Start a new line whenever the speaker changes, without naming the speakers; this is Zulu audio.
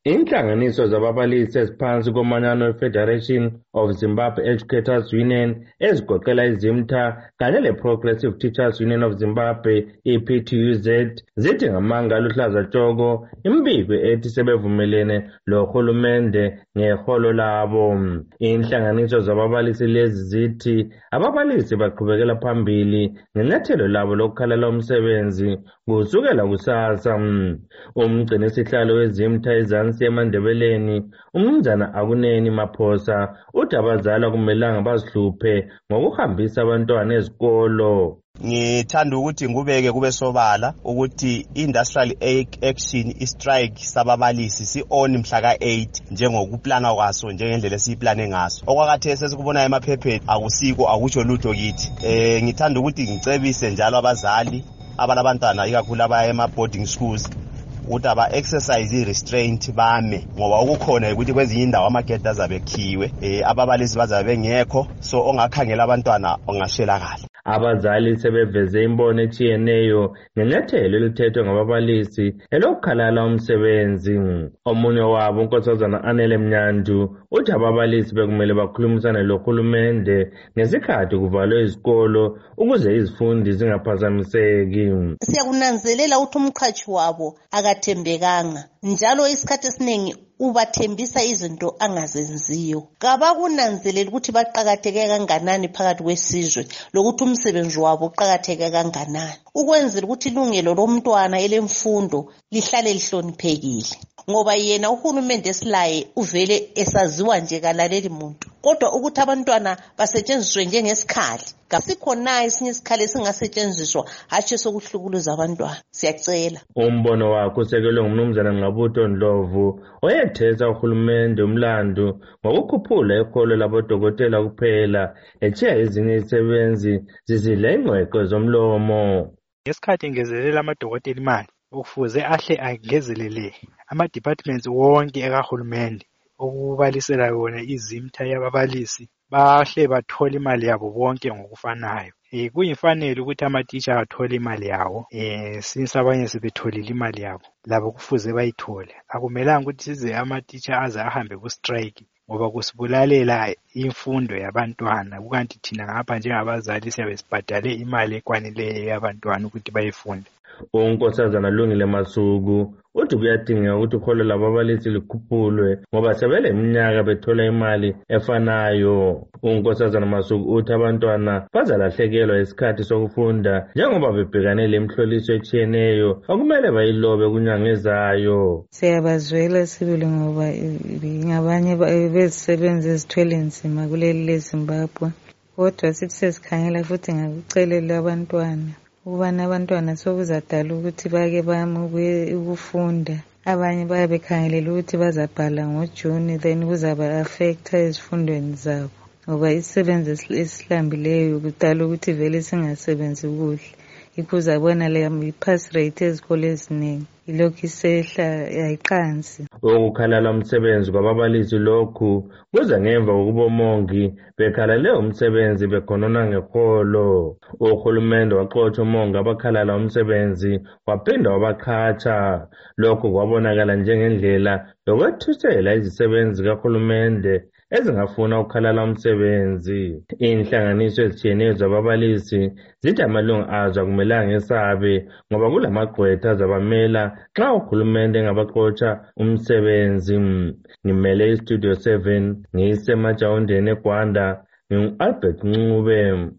Inhlanganiso zababalisi eziphansi komanyano we-Federation of Zimbabwe Educators Union ezigoqela iZimta kanye le-Progressive Teachers Union of Zimbabwe i-PTUZ zithi ngamanga aluhlaza tshoko imbiko ethi sebevumelene lohulumende ngeholo labo. Inhlanganiso zababalisi lezi zithi ababalisi baqhubekela phambili ngenyathelo labo lokukhalela umsebenzi kusukela kusasa. Umgcinisihlalo weZimta eZansi eMandebeleni uMnumzana Akuneni Maphosa uthi abazali akumelanga bazihluphe ngokuhambisa abantwana ezikolo.
Ngithanda ukuthi ngubeke kube sobala ukuthi industrial action istrike sababalisi si-on mhla ka-8 njengokuplana kwaso njengendlela esiyiplane ngaso. Okwakhathesi esikubona emaphepheni akusiko akutsho lutho kithi. Ngithanda ukuthi ngicebise njalo abazali abalabantwana ikakhulu abaya ema-boarding schools ukuthi aba-exercise i-restraint bame ngoba ukukhona ukuthi kwezinye indawo amagedi azabe ekhiwe ababalisi bazabe bengekho so ongakhangela abantwana ongashelakala.
Abazali sebeveze imbono etshiyeneyo ngenyathelo elithethwe ngababalisi elokukhalala umsebenzi. Omunye wabo uNkosazana Anele Mnyandu uthi ababalisi bekumele bakhulumisane lohulumende ngesikhathi kuvalwe izikolo ukuze izifundi zingaphazamiseki.
Siyakunanzelela ukuthi umqhashi wabo akathembekanga njalo isikhathi esiningi ubathembisa izinto angazenziyo. Kabakunanzelela ukuthi baqakatheke kanganani phakathi kwesizwe lokuthi umsebenzi wabo uqakatheke kanganani ukwenzela ukuthi ilungelo lomntwana elemfundo lihlale lihloniphekile ngoba yena uhulumende esilaye uvele esaziwa nje kalaleli muntu kodwa ukuthi abantwana basetshenziswe njengesikhali kasikhona esinye isikhali esingasetshenziswa hatshi sokuhlukuluza abantwana. Siyacela.
Umbono wakhe usekelwe nguMnumzana Ngqabutho Ndlovu oyethesa uhulumende umlando ngokukhuphula iholo labodokotela kuphela etshiya ezinye izisebenzi zizidla ingqweqwe zomlomo.
Ngesikhathi ngezelela amadokotela imali ukufuze ahle angezelele ama-departments wonke ekahulumende okubalisela yona iZimta yababalisi bahle bathole imali yabo bonke ngokufanayo. Kuyimfanele ukuthi amatitsha athole imali yawo since abanye sebetholile imali yabo labo kufuze bayithole. Akumelanga ukuthi size amatitsha aze ahambe ku-strike ngoba kusibulalela imfundo yabantwana kukanti thina ngapha njengabazali siyabe sibhadale imali ekwaneleyo yabantwana ukuthi bayefunda.
uNkosazana Lungile Masuku uthi kuyadingeka ukuthi iholo lababalisi likhuphulwe ngoba sebeleminyaka bethola imali efanayo. uNkosazana Masuku uthi abantwana bazalahlekelwa isikhathi sokufunda njengoba bebhekane lemhloliso etshiyeneyo okumele bayilobe kunyanga ezayo.
Siyabazwela sibili ngoba ngabanye bezisebenzi ezithwele nzima kuleli leZimbabwe kodwa sithi sesikhangela futhi ngakucelela abantwana ukubana abantwana sokuzadala ukuthi bake bame ukufunda. Abanye baye bekhangelela ukuthi bazabhala ngoJuni then kuzaba affecta ezifundweni zabo ngoba isisebenzi esihlambileyo kudala ukuthi vele singasebenzi kuhle. Yikho uzabona le pass rate ezikole eziningi ilokhu isehla yayiqansi.
Ukukhalala umsebenzi kwababalisi lokhu kuza ngemva kokuba omongi bekhalale umsebenzi bekhonona ngeholo. Uhulumende waxotsha omongi abakhalala umsebenzi waphinda wabaqhatsha. Lokhu kwabonakala njengendlela yokwethusela izisebenzi kahulumende ezingafuna ukukhalala umsebenzi. Inhlanganiso ezitshiyeneyo zababalisi zithi amalungu azo akumelanga esabe ngoba kulamagqwetha azabamela xa uhulumende engabaxotsha umsebenzi. Ngimele iStudio 7 ngiyisemajawundeni eGwanda ngingu-Albert Ncube.